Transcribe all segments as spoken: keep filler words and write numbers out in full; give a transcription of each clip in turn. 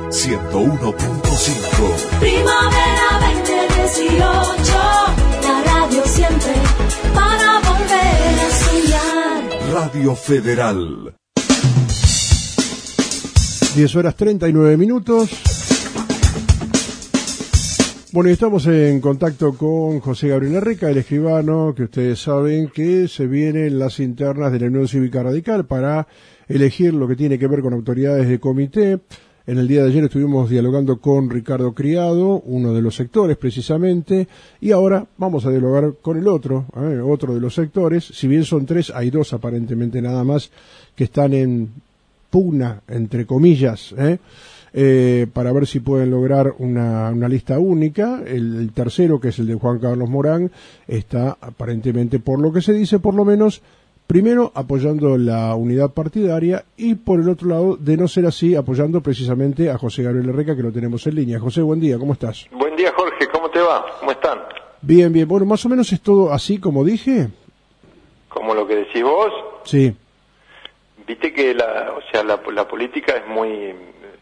ciento uno punto cinco. Primavera veinte dieciocho, la radio siempre para volver a soñar. Radio Federal. diez horas treinta y nueve minutos. Bueno, y estamos en contacto con José Gabriel Larreca, el escribano, que ustedes saben que se vienen las internas de la Unión Cívica Radical para elegir lo que tiene que ver con autoridades de comité. En el día de ayer estuvimos dialogando con Ricardo Criado, uno de los sectores precisamente, y ahora vamos a dialogar con el otro, ¿eh? otro de los sectores. Si bien son tres, hay dos aparentemente nada más que están en pugna, entre comillas, ¿eh? Eh, para ver si pueden lograr una, una lista única. El, el tercero, que es el de Juan Carlos Morán, está aparentemente, por lo que se dice, por lo menos, primero apoyando la unidad partidaria y por el otro lado, de no ser así, apoyando precisamente a José Gabriel Larreca, que lo tenemos en línea. José, buen día, ¿cómo estás? Buen día, Jorge, ¿cómo te va? ¿Cómo están? Bien, bien. Bueno, más o menos es todo así como dije. ¿Como lo que decís vos? Sí. Viste que la, o sea, la, la política es muy, eh,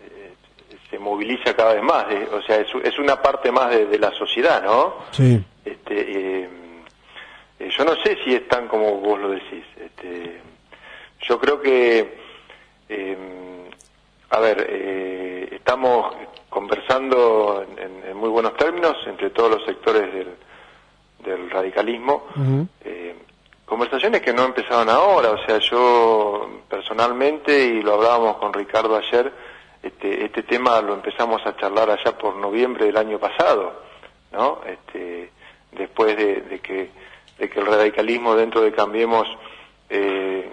se moviliza cada vez más, eh, o sea, es, es una parte más de, de la sociedad, ¿no? Sí. Este, eh, eh, yo no sé si es tan como vos lo decís. Este, yo creo que, eh, a ver, eh, estamos conversando en, en muy buenos términos entre todos los sectores del, del radicalismo. Uh-huh. eh, Conversaciones que no empezaron ahora, o sea, yo personalmente, y lo hablábamos con Ricardo ayer, este, este tema lo empezamos a charlar allá por noviembre del año pasado, ¿no? Este, después de, de que de que el radicalismo dentro de Cambiemos eh,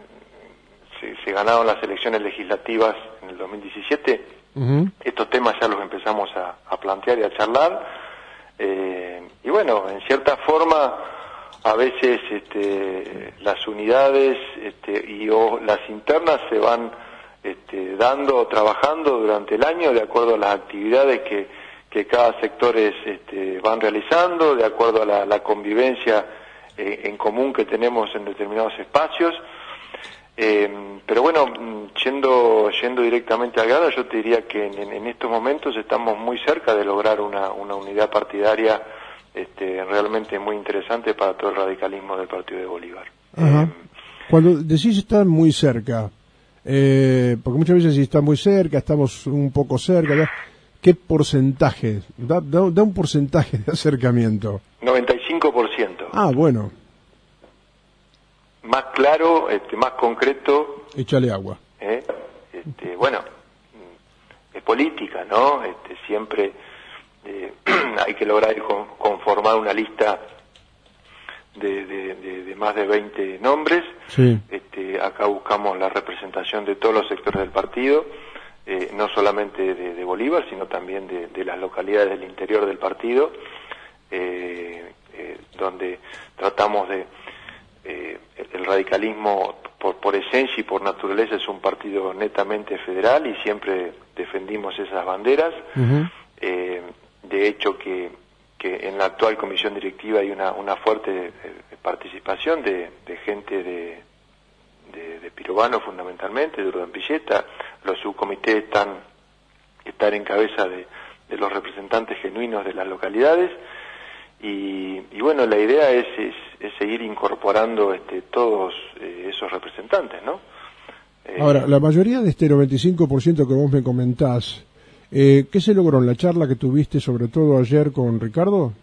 se, se ganaron las elecciones legislativas en el dos mil diecisiete, uh-huh. Estos temas ya los empezamos a, a plantear y a charlar, eh, y bueno, en cierta forma, a veces este, las unidades este, y o las internas se van este, dando o trabajando durante el año de acuerdo a las actividades que, que cada sector es, este, van realizando, de acuerdo a la, la convivencia eh, en común que tenemos en determinados espacios. Eh, pero bueno, yendo, yendo directamente al grano, yo te diría que en, en estos momentos estamos muy cerca de lograr una, una unidad partidaria Este, realmente muy interesante para todo el radicalismo del Partido de Bolívar. Ajá. Eh, Cuando decís estar muy cerca, eh, porque muchas veces si está muy cerca, estamos un poco cerca, ¿no? ¿Qué porcentaje? Da, da, da un porcentaje de acercamiento. noventa y cinco por ciento. Ah, bueno. Más claro, este, más concreto. Échale agua. Eh, este, bueno, es política, ¿no? Este, siempre Eh, hay que lograr con, conformar una lista de, de, de, de más de veinte nombres. Sí. Este, acá buscamos la representación de todos los sectores del partido, eh, no solamente de, de Bolívar, sino también de, de las localidades del interior del partido, eh, eh, donde tratamos de... Eh, el radicalismo, por, por esencia y por naturaleza, es un partido netamente federal y siempre defendimos esas banderas. Uh-huh. eh, De hecho, que, que en la actual comisión directiva hay una, una fuerte eh, participación de, de gente de, de, de Pirovano, fundamentalmente, de Urdampilleta. Los subcomités están, están en cabeza de, de los representantes genuinos de las localidades. Y, y bueno, la idea es, es, es seguir incorporando este, todos eh, esos representantes, ¿no? Eh, Ahora, la mayoría de este noventa y cinco por ciento que vos me comentás, Eh, ¿qué se logró en la charla que tuviste sobre todo ayer con Ricardo?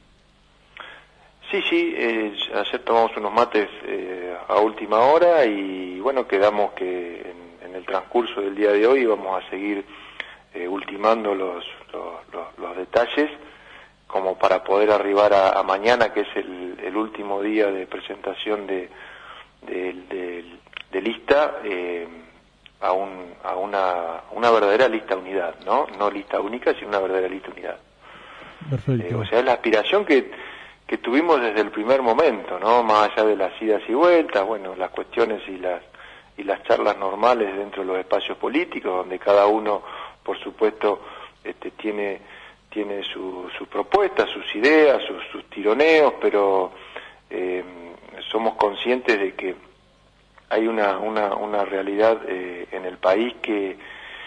Sí, sí, eh, ayer tomamos unos mates eh, a última hora y bueno, quedamos que en, en el transcurso del día de hoy vamos a seguir eh, ultimando los, los, los, los detalles como para poder arribar a, a mañana, que es el, el último día de presentación de, de, de, de lista, eh, a, un, a una, una verdadera lista unidad, ¿no? No lista única, sino una verdadera lista unidad. Perfecto. Eh, o sea, es la aspiración que, que tuvimos desde el primer momento, ¿no? Más allá de las idas y vueltas, bueno, las cuestiones y las y las charlas normales dentro de los espacios políticos, donde cada uno, por supuesto, este, tiene tiene su, sus propuestas, sus ideas, sus, sus tironeos, pero eh, somos conscientes de que hay una una, una realidad eh, en el país que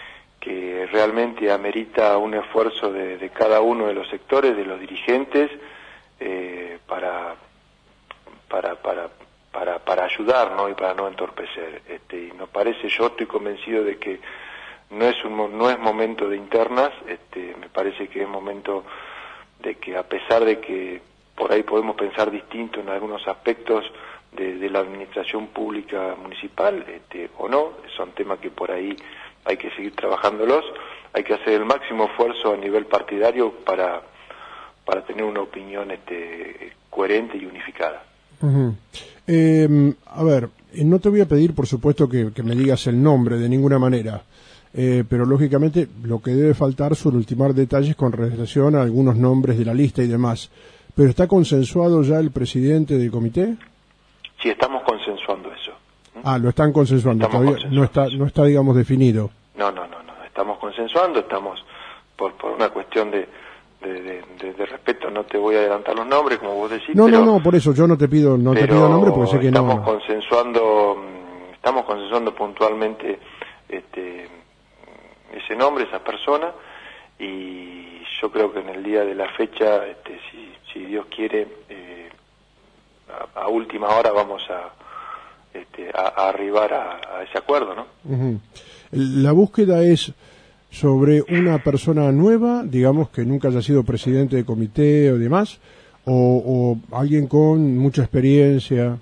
que realmente amerita un esfuerzo de, de cada uno de los sectores, de los dirigentes, eh, para, para, para, para, para ayudar, ¿no? Y para no entorpecer. Este, y nos parece, yo estoy convencido de que no es un, no es momento de internas, este, me parece que es momento de que, a pesar de que por ahí podemos pensar distinto en algunos aspectos de, de la administración pública municipal, este, o no, son temas que por ahí hay que seguir trabajándolos, hay que hacer el máximo esfuerzo a nivel partidario para, para tener una opinión este, coherente y unificada. Uh-huh. Eh, a ver, no te voy a pedir, por supuesto, que, que me digas el nombre de ninguna manera, eh, pero lógicamente lo que debe faltar son ultimar detalles con relación a algunos nombres de la lista y demás. ¿Pero está consensuado ya el presidente del comité? Sí, estamos consensuando eso. ¿Mm? Ah, lo están consensuando, estamos todavía consensuando no está, eso. no está, digamos, definido. No, no, no, no, estamos consensuando, estamos por, por una cuestión de, de, de, de, de respeto, no te voy a adelantar los nombres, como vos decís. No, pero, no, no, por eso yo no te pido, no te pido nombre porque sé que estamos no. consensuando, estamos consensuando puntualmente este, ese nombre, esa persona, y yo creo que en el día de la fecha, este, si, si Dios quiere, eh, a, a última hora vamos a, este, a, a arribar a, a ese acuerdo, ¿no? Uh-huh. La búsqueda es sobre una persona nueva, digamos que nunca haya sido presidente de comité o demás, o, o alguien con mucha experiencia.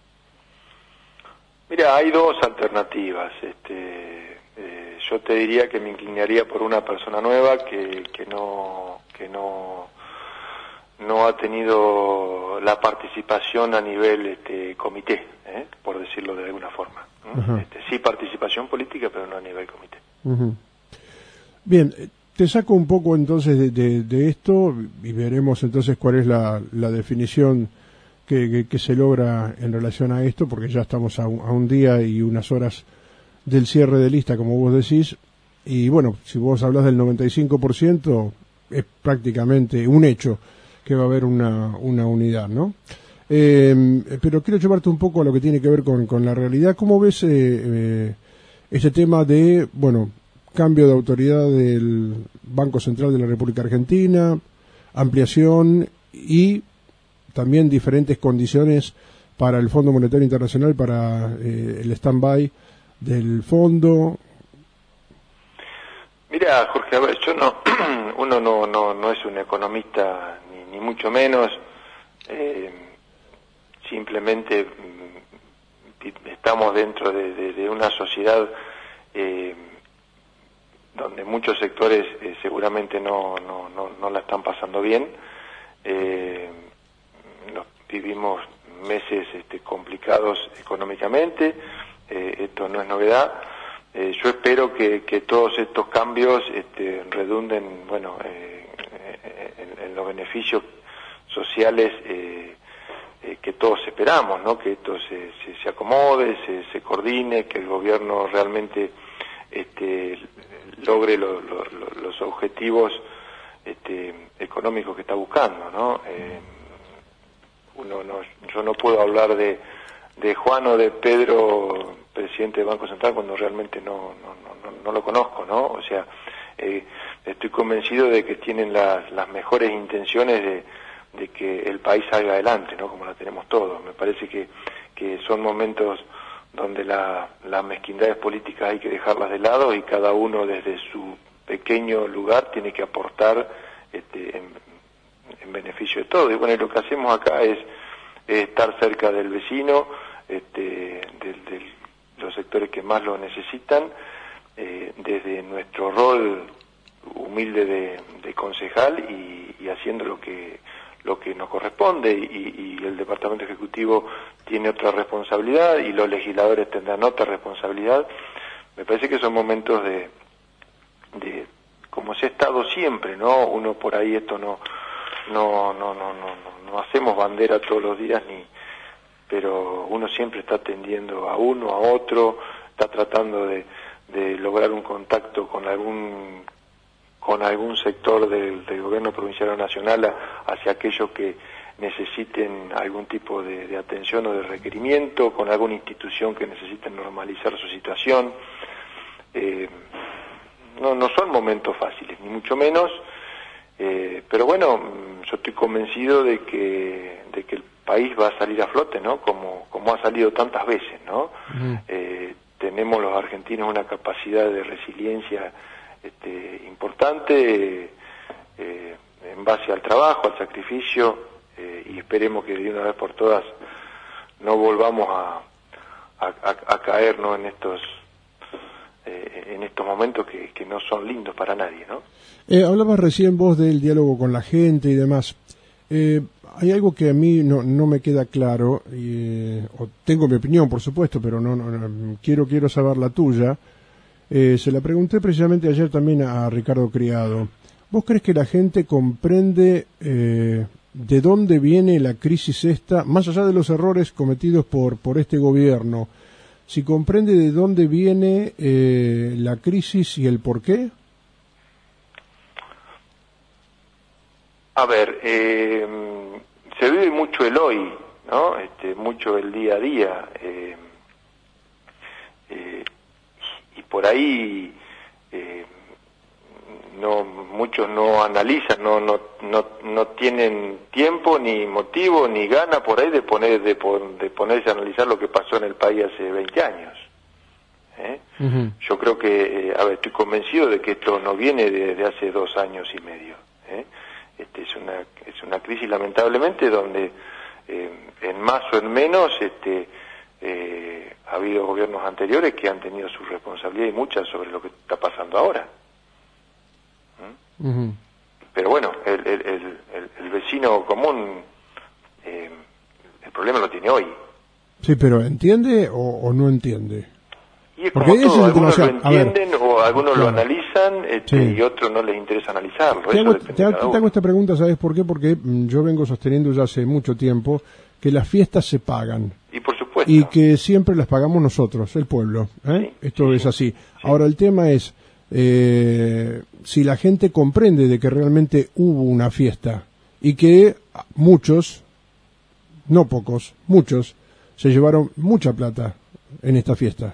Mira, hay dos alternativas. Este, eh, yo te diría que me inclinaría por una persona nueva que, que no que no no ha tenido la participación a nivel este, comité, ¿eh? Por decirlo de alguna forma. Uh-huh. Este, sí participación política, pero no a nivel comité. Uh-huh. Bien, te saco un poco entonces de, de, de esto y veremos entonces cuál es la, la definición que, que, que se logra en relación a esto, porque ya estamos a un, a un día y unas horas del cierre de lista, como vos decís, y bueno, si vos hablas del noventa y cinco por ciento, es prácticamente un hecho que va a haber una, una unidad, ¿no? Eh, pero quiero llevarte un poco a lo que tiene que ver con, con la realidad. ¿Cómo ves eh, eh, este tema de, bueno, cambio de autoridad del Banco Central de la República Argentina, ampliación y también diferentes condiciones para el Fondo Monetario Internacional, para eh, el stand-by del fondo? Mira, Jorge, a ver, yo no, uno no, no, no es un economista, ni, ni mucho menos, eh, simplemente estamos dentro de, de, de una sociedad eh, donde muchos sectores eh, seguramente no, no, no, no la están pasando bien. Eh, nos vivimos meses este, complicados económicamente, eh, esto no es novedad. Eh, yo espero que, que todos estos cambios este, redunden, bueno, eh, en, en los beneficios sociales eh, eh, que todos esperamos, ¿no? Que esto se, se, se acomode, se, se coordine, que el gobierno realmente este, logre lo, lo, lo, los objetivos este, económicos que está buscando, ¿no? Eh, uno no, yo no puedo hablar de, de Juan o de Pedro, presidente del Banco Central, cuando realmente no, no, no, no lo conozco, ¿no? O sea, eh, estoy convencido de que tienen las, las mejores intenciones de, de que el país salga adelante, ¿no? Como la tenemos todos. Me parece que, que son momentos donde la, las mezquindades políticas hay que dejarlas de lado y cada uno desde su pequeño lugar tiene que aportar este, en, en beneficio de todo. Y bueno, y lo que hacemos acá es, es estar cerca del vecino, este, del, del, los sectores que más lo necesitan, eh, desde nuestro rol humilde de, de concejal y, y haciendo lo que lo que nos corresponde, y, y el Departamento Ejecutivo tiene otra responsabilidad y los legisladores tendrán otra responsabilidad. Me parece que son momentos de, de como se ha estado siempre, ¿no? Uno por ahí esto no no no no no no, no hacemos bandera todos los días, ni pero uno siempre está atendiendo a uno, a otro, está tratando de, de lograr un contacto con algún con algún sector del, del gobierno provincial o nacional a, hacia aquellos que necesiten algún tipo de, de atención o de requerimiento, con alguna institución que necesite normalizar su situación. Eh, no, no son momentos fáciles, ni mucho menos, eh, pero bueno, yo estoy convencido de que, de que el país va a salir a flote, ¿no? Como, como ha salido tantas veces, ¿no? Uh-huh. Eh, tenemos los argentinos una capacidad de resiliencia este, importante, eh, en base al trabajo, al sacrificio, eh, y esperemos que de una vez por todas no volvamos a, a, a, a caernos en estos eh, en estos momentos que, que no son lindos para nadie, ¿no? Eh, hablabas recién vos del diálogo con la gente y demás. Eh, hay algo que a mí no, no me queda claro, y, eh, o tengo mi opinión, por supuesto, pero no, no, no quiero quiero saber la tuya. Eh, se la pregunté precisamente ayer también a Ricardo Criado. ¿Vos crees que la gente comprende eh, de dónde viene la crisis esta, más allá de los errores cometidos por por este gobierno? Si comprende de dónde viene eh, la crisis y el por qué. A ver, eh, se vive mucho el hoy, ¿no? Este, mucho el día a día, eh, eh, y por ahí eh, no muchos no analizan, no no no no tienen tiempo ni motivo ni gana por ahí de poner de, de ponerse a analizar lo que pasó en el país hace veinte años. ¿eh? Uh-huh. Yo creo que, eh, a ver, estoy convencido de que esto no viene desde hace dos años y medio. ¿eh? Este, es una es una crisis lamentablemente donde eh, en más o en menos este eh, ha habido gobiernos anteriores que han tenido su responsabilidad y muchas sobre lo que está pasando ahora. ¿Mm? Uh-huh. Pero bueno, el, el, el, el vecino común eh, el problema lo tiene hoy. Sí, pero ¿entiende o, o no entiende? Y es como Porque todo, algunos lo entienden o algunos claro. lo analizan este, sí. y otros no les interesa analizarlo. Te hago, te, te hago esta pregunta, ¿sabes por qué? Porque yo vengo sosteniendo ya hace mucho tiempo que las fiestas se pagan. Y por supuesto. Y que siempre las pagamos nosotros, el pueblo. ¿eh? Sí, Esto sí, es así. Sí. Ahora, el tema es, eh, si la gente comprende de que realmente hubo una fiesta y que muchos, no pocos, muchos, se llevaron mucha plata en esta fiesta.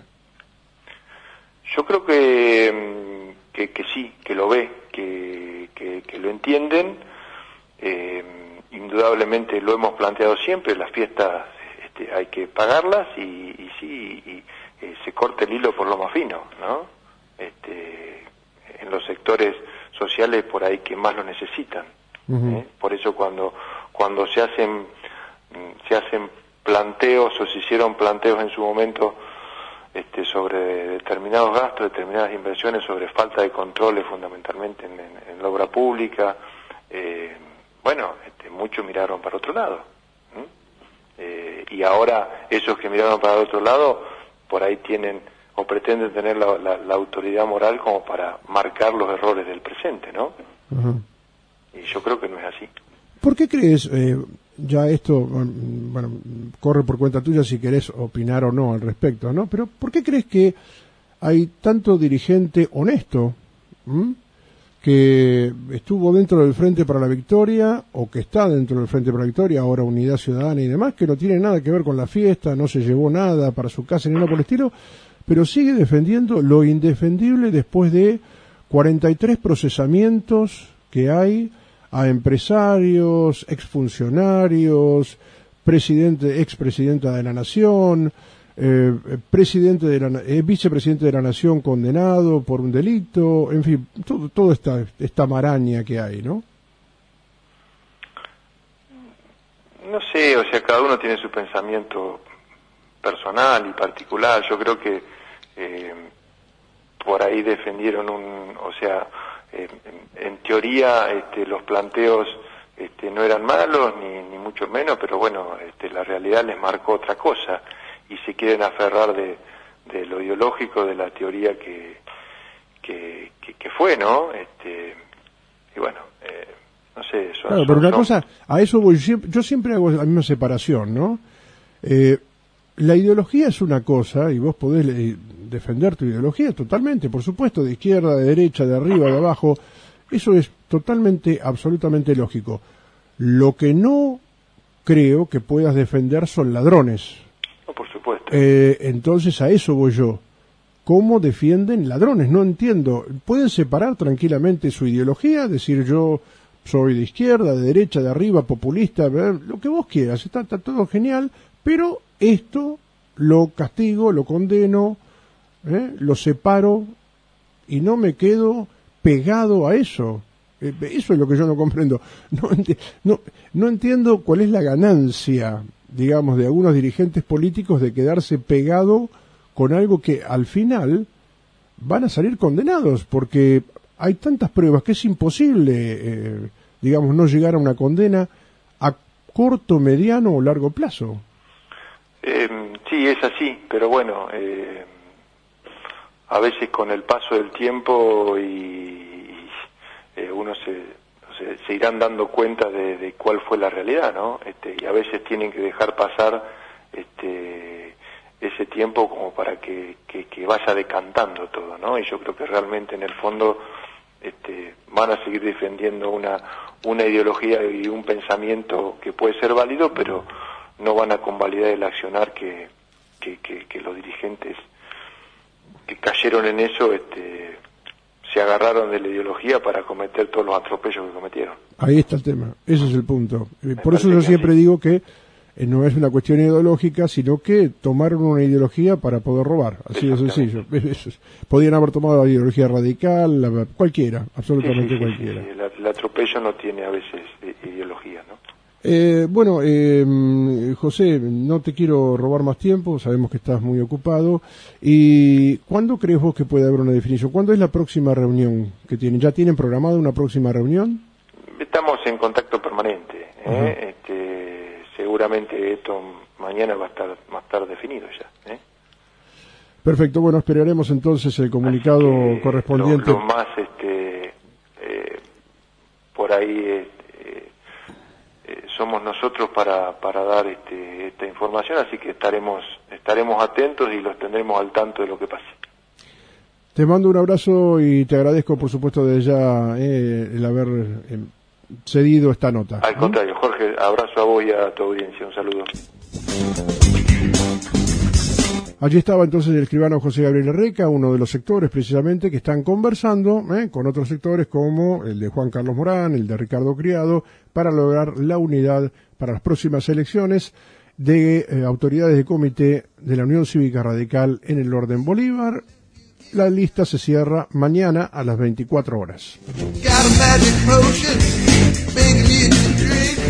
Yo creo que, que, que sí, que lo ve, que, que, que lo entienden. Eh, indudablemente lo hemos planteado siempre, las fiestas este, hay que pagarlas y, y sí, y, eh, se corta el hilo por lo más fino, ¿no? Este, en los sectores sociales por ahí que más lo necesitan. Uh-huh. ¿eh? Por eso cuando cuando se hacen se hacen planteos o se hicieron planteos en su momento Este, sobre determinados gastos, determinadas inversiones, sobre falta de controles fundamentalmente en, en, en la obra pública, eh, bueno, este, muchos miraron para otro lado. ¿Mm? Eh, y ahora esos que miraron para otro lado, por ahí tienen o pretenden tener la, la, la autoridad moral como para marcar los errores del presente, ¿no? Uh-huh. Y yo creo que no es así. ¿Por qué crees, eh, ya esto, bueno, corre por cuenta tuya si querés opinar o no al respecto, ¿no? Pero ¿por qué crees que hay tanto dirigente honesto ¿m? que estuvo dentro del Frente para la Victoria o que está dentro del Frente para la Victoria, ahora Unidad Ciudadana y demás, que no tiene nada que ver con la fiesta, no se llevó nada para su casa ni nada por el estilo, pero sigue defendiendo lo indefendible después de cuarenta y tres procesamientos que hay a empresarios, exfuncionarios, presidente, expresidenta de la Nación, eh, presidente de la, eh, vicepresidente de la Nación condenado por un delito, en fin, todo, toda esta, esta maraña que hay, ¿no? No sé, o sea, cada uno tiene su pensamiento personal y particular. Yo creo que eh, por ahí defendieron un, o sea, Eh, en, en teoría este, los planteos este, no eran malos ni, ni mucho menos, pero bueno, este, la realidad les marcó otra cosa y se quieren aferrar de, de lo ideológico de la teoría que que, que, que fue, ¿no? Este, y bueno, eh, no sé, eso. Claro, pero una cosa, a eso voy, yo siempre hago la misma separación, ¿no? Eh, la ideología es una cosa y vos podés eh, defender tu ideología totalmente, por supuesto, de izquierda, de derecha, de arriba, de abajo, eso es totalmente, absolutamente lógico. Lo que no creo que puedas defender son ladrones. No, por supuesto. Eh, entonces a eso voy yo. cómo defienden ladrones. No entiendo. Pueden separar tranquilamente su ideología, decir yo soy de izquierda, de derecha, de arriba, populista, lo que vos quieras, está, está todo genial, pero esto lo castigo, lo condeno, ¿eh? lo separo y no me quedo pegado a eso. Eh, eso es lo que yo no comprendo. No, enti- no, no entiendo cuál es la ganancia, digamos, de algunos dirigentes políticos de quedarse pegado con algo que al final van a salir condenados, porque hay tantas pruebas que es imposible, eh, digamos, no llegar a una condena a corto, mediano o largo plazo. Eh, sí, es así, pero bueno, eh, a veces con el paso del tiempo y, y eh, uno se, se, se irán dando cuenta de, de cuál fue la realidad, ¿no? Este, y a veces tienen que dejar pasar este, ese tiempo como para que, que, que vaya decantando todo, ¿no? Y yo creo que realmente en el fondo este, van a seguir defendiendo una, una ideología y un pensamiento que puede ser válido, pero no van a convalidar el accionar que, que, que, que los dirigentes que cayeron en eso este, se agarraron de la ideología para cometer todos los atropellos que cometieron. Ahí está el tema, ese es el punto. Por eso yo siempre así. digo que no es una cuestión ideológica, sino que tomaron una ideología para poder robar, así de sencillo. Eso es. Podían haber tomado la ideología radical, la, cualquiera, absolutamente sí, sí, cualquiera. Sí, sí. El, el atropello no tiene a veces ideología, ¿no? Eh, bueno, eh, José, no te quiero robar más tiempo, sabemos que estás muy ocupado. ¿Y cuándo crees vos que puede haber una definición? ¿Cuándo es la próxima reunión que tienen? ¿Ya tienen programada una próxima reunión? Estamos en contacto permanente. ¿eh? Este, seguramente esto mañana va a estar, va a estar definido ya. ¿eh? Perfecto, bueno, esperaremos entonces el comunicado correspondiente. Lo, lo más, este, eh, por ahí... Eh, somos nosotros para para dar este, esta información, así que estaremos estaremos atentos y los tendremos al tanto de lo que pase. Te mando un abrazo y te agradezco, por supuesto, desde ya eh, el haber eh, cedido esta nota. Al contrario, Jorge, abrazo a vos y a tu audiencia, un saludo. Allí estaba entonces el escribano José Gabriel Herreca, uno de los sectores precisamente que están conversando eh, con otros sectores como el de Juan Carlos Morán, el de Ricardo Criado, para lograr la unidad para las próximas elecciones de eh, autoridades de comité de la Unión Cívica Radical en el Orden Bolívar. La lista se cierra mañana a las veinticuatro horas.